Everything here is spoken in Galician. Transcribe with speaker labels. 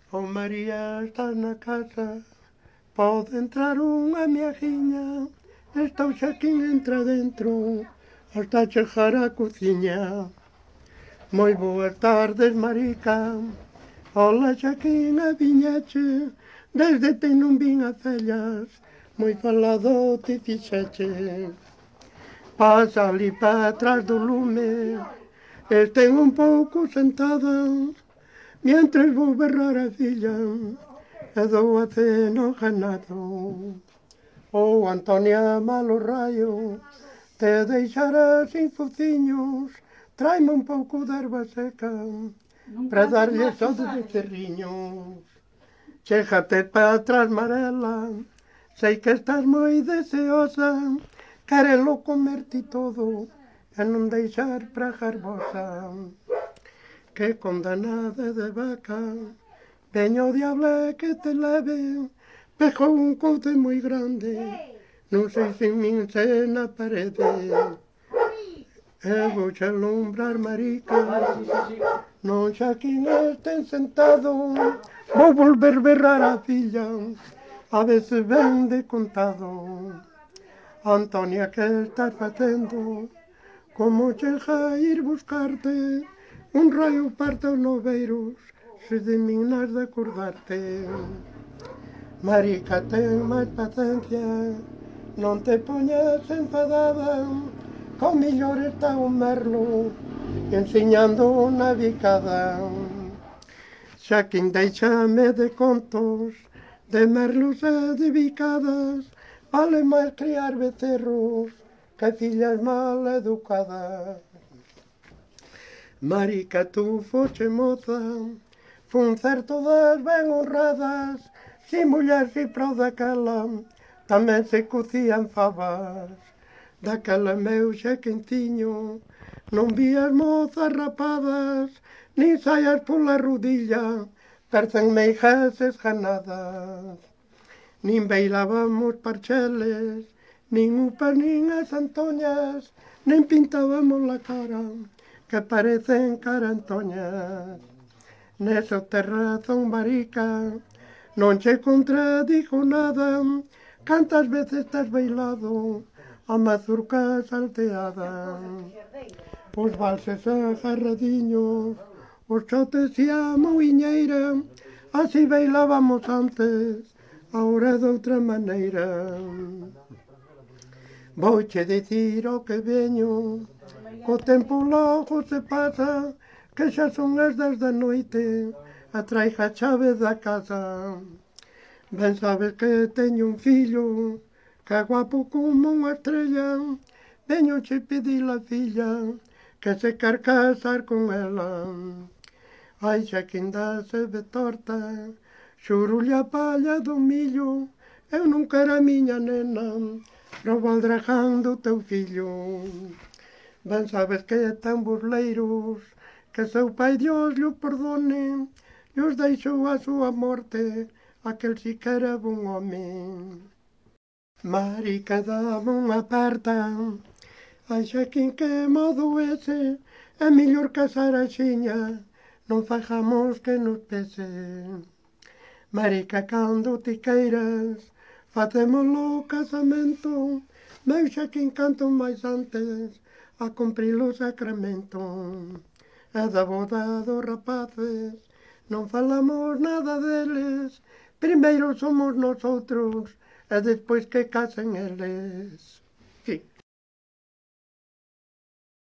Speaker 1: Oh María, estás na casa, pode entrar unha miajiña, está o Xaquín entra dentro, hasta chegar á cociña. Moi boas tardes, Marica, ola Xaquín a viñeche, desde te non vin a fellas, moi falado te fixeche. Pasa ali para atrás do lume, estén un pouco sentada, mientras vou berrar a filla, e dou a cena ao ganado. Oh, Antonia, malo raio, te deixará sin fociños, traime un pouco de erva seca, para darlle só de becerriños. Chégate para atrás, Marela, sei que estás moi deseosa, querelo comer-te todo, e non deixar para garbosa. Que condenada de vaca, veño o diable que te leve, pegou un couce moi grande, non sei se min se na parede. E vouche alumbrar, Marica, non Xaquín estén sentado, vou volver berrar a filla, a veces ven de contado. Antonia, que estás facendo? Como chega a ir buscarte? Un raio parte os noveiros, se de min has de acordarte. Marica, ten máis paciencia, non te poñas enfadada, que ao millor está o merlo enseñando na bicada. Xaquín, déixame de contos, de merlos e de bicadas, vale máis criar becerros que fillas mal educadas. Marica, tú foche moza, fun certo das ben honradas, si muller si prou daquela, tamén se cocían fabas. Daquela meu Xaquinciño, non vías mozas rapadas, nin saias pola rodilla, percen meigas esganadas. Nin beilábamos parcheles, nin upas nin as antoñas, nin pintábamos la cara, que parecen carantoñas. Neso tes razón, Marica, non che contradigo nada, cantas veces tes bailado a mazurca salteada. Os valses agarradiños, os chotes e a moiñeira, así bailábamos antes, ahora de outra maneira. Vouche dicir o que veño, o tempo logo se pasa, que xa son as 10 da noite, a traiga a chave da casa. Ben sabes que teño un fillo, que é guapo como unha estrella, veño che pedir a filla, que se quer casar con ela. Ai, Xaquín, dáse de torta, xurulle a palla do millo, eu non quero a miña nena, roba o dragán do teu fillo. Ben sabes que tan burleiros, que seu pai Dios llo perdone, llos deixou a súa morte, aquel si que era bon home. Marica, dame unha aperta, ai Xaquín, que modo ese, é mellor casar axiña, non fajamos que nos pese. Marica, cando ti queiras, facémolo casamento, meu Xaquín, canto máis antes, a cumprir o sacramento. E da boda dos rapaces, non falamos nada deles, primeiro somos nosotros, e despois que casen eles. Sí.